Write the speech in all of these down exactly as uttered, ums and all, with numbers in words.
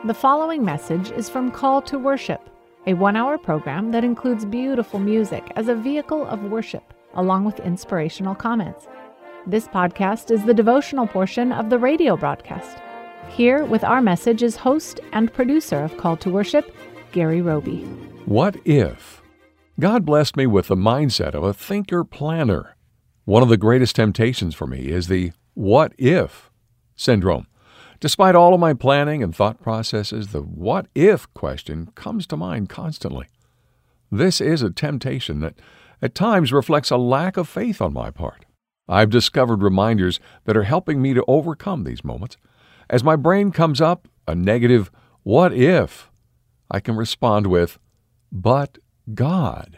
The following message is from Call to Worship, a one-hour program that includes beautiful music as a vehicle of worship, along with inspirational comments. This podcast is the devotional portion of the radio broadcast. Here with our message is host and producer of Call to Worship, Gary Roby. What if? God blessed me with the mindset of a thinker-planner. One of the greatest temptations for me is the what if syndrome. Despite all of my planning and thought processes, the what if question comes to mind constantly. This is a temptation that at times reflects a lack of faith on my part. I've discovered reminders that are helping me to overcome these moments. As my brain comes up a negative what if, I can respond with, but God.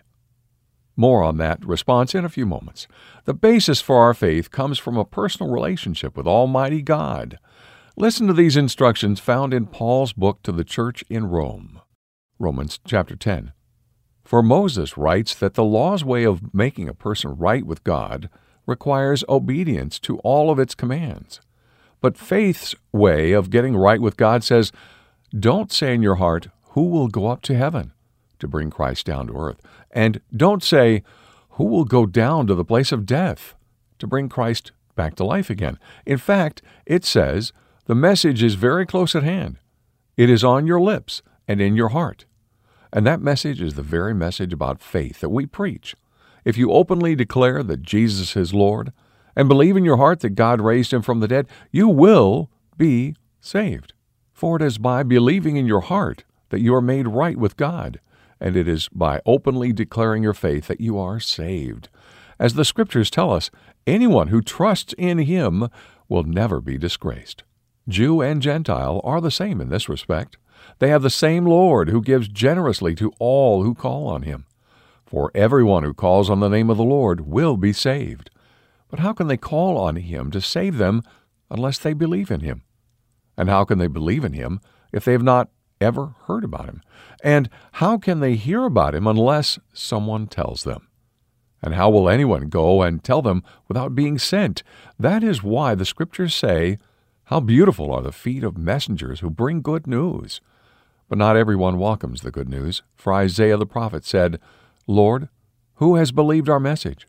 More on that response in a few moments. The basis for our faith comes from a personal relationship with Almighty God. Listen to these instructions found in Paul's book to the church in Rome. Romans chapter ten. For Moses writes that the law's way of making a person right with God requires obedience to all of its commands. But faith's way of getting right with God says, don't say in your heart, who will go up to heaven to bring Christ down to earth? And don't say, who will go down to the place of death to bring Christ back to life again? In fact, it says, the message is very close at hand. It is on your lips and in your heart. And that message is the very message about faith that we preach. If you openly declare that Jesus is Lord and believe in your heart that God raised him from the dead, you will be saved. For it is by believing in your heart that you are made right with God, and it is by openly declaring your faith that you are saved. As the Scriptures tell us, anyone who trusts in him will never be disgraced. Jew and Gentile are the same in this respect. They have the same Lord who gives generously to all who call on him. For everyone who calls on the name of the Lord will be saved. But how can they call on him to save them unless they believe in him? And how can they believe in him if they have not ever heard about him? And how can they hear about him unless someone tells them? And how will anyone go and tell them without being sent? That is why the Scriptures say, how beautiful are the feet of messengers who bring good news. But not everyone welcomes the good news, for Isaiah the prophet said, Lord, who has believed our message?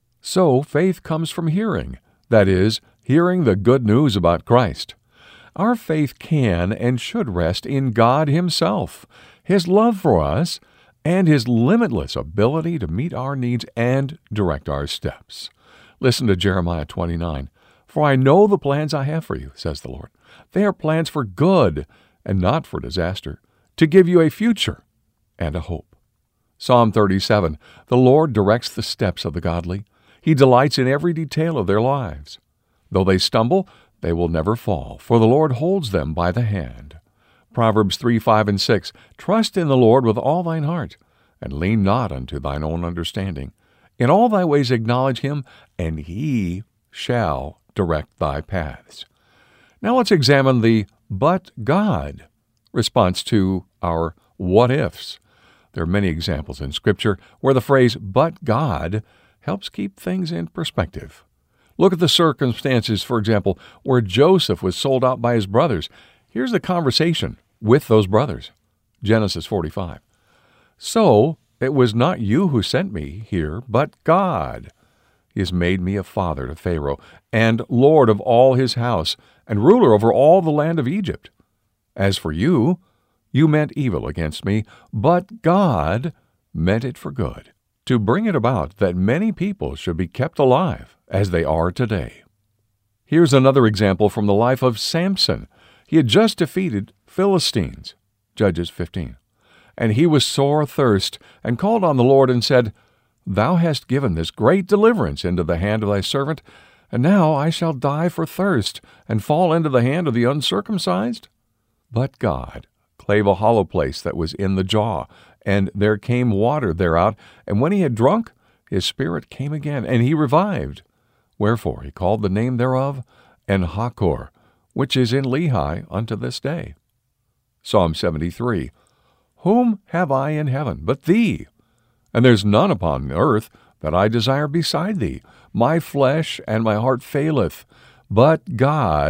So faith comes from hearing, that is, hearing the good news about Christ. Our faith can and should rest in God himself, his love for us, and his limitless ability to meet our needs and direct our steps. Listen to Jeremiah twenty-nine. For I know the plans I have for you, says the Lord. They are plans for good and not for disaster, to give you a future and a hope. Psalm thirty-seven. The Lord directs the steps of the godly. He delights in every detail of their lives. Though they stumble, they will never fall, for the Lord holds them by the hand. Proverbs three, five, and six. Trust in the Lord with all thine heart, and lean not unto thine own understanding. In all thy ways acknowledge him, and he shall direct thy paths. Now let's examine the but God response to our what ifs. There are many examples in Scripture where the phrase but God helps keep things in perspective. Look at the circumstances, for example, where Joseph was sold out by his brothers. Here's the conversation with those brothers. Genesis forty-five. So it was not you who sent me here, but God. He has made me a father to Pharaoh, and Lord of all his house, and ruler over all the land of Egypt. As for you, you meant evil against me, but God meant it for good, to bring it about that many people should be kept alive, as they are today. Here's another example from the life of Samson. He had just defeated Philistines, Judges fifteen. And he was sore athirst, and called on the Lord and said, Thou hast given this great deliverance into the hand of thy servant, and now I shall die for thirst, and fall into the hand of the uncircumcised? But God clave a hollow place that was in the jaw, and there came water thereout, and when he had drunk, his spirit came again, and he revived. Wherefore he called the name thereof En-hakkore, which is in Lehi unto this day. Psalm seventy-three. Whom have I in heaven but thee? And there's none upon earth that I desire beside thee. My flesh and my heart faileth, but God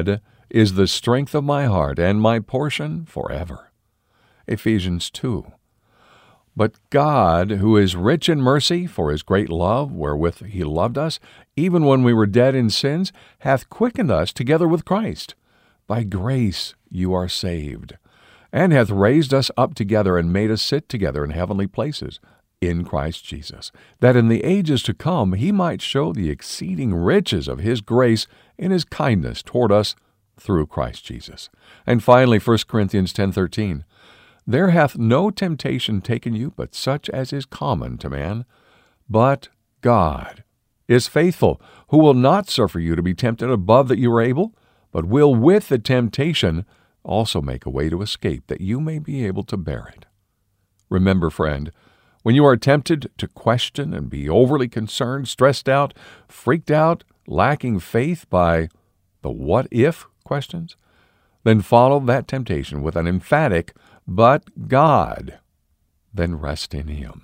is the strength of my heart and my portion forever. Ephesians two. But God, who is rich in mercy, for his great love wherewith he loved us, even when we were dead in sins, hath quickened us together with Christ. By grace you are saved, and hath raised us up together and made us sit together in heavenly places in Christ Jesus, that in the ages to come he might show the exceeding riches of his grace in his kindness toward us through Christ Jesus. And finally, First Corinthians ten thirteen. There hath no temptation taken you but such as is common to man. But God is faithful, who will not suffer you to be tempted above that you are able, but will with the temptation also make a way to escape, that you may be able to bear it. Remember, friend, when you are tempted to question and be overly concerned, stressed out, freaked out, lacking faith by the what-if questions, then follow that temptation with an emphatic "but God," then rest in him.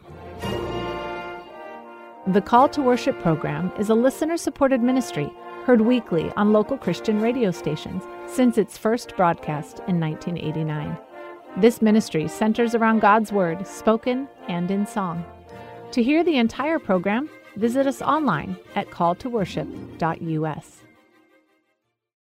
The Call to Worship program is a listener-supported ministry heard weekly on local Christian radio stations since its first broadcast in nineteen eighty-nine. This ministry centers around God's Word, spoken and in song. To hear the entire program, visit us online at call to worship dot u s.